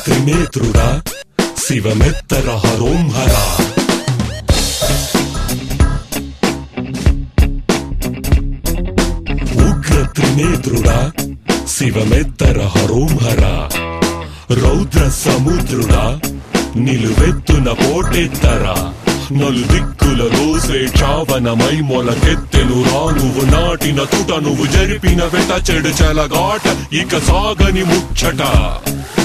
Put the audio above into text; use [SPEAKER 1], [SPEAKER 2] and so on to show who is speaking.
[SPEAKER 1] త్రినేత్రుడా శివమెత్తర హరోంహరా ఉగ్ర త్రినేత్రుడా శివమెత్తర హరోంహరా రౌద్ర సముద్రుడా నిలువెత్తున పోటెత్తరా నలుదిక్కులలో స్వేచ్ఛావనమై మొలకెత్తెనురా నువ్వు నాటిన తుట నువ్వు జరిపిన వెట చెడు చెలగాట ఇక సాగని ముచ్చట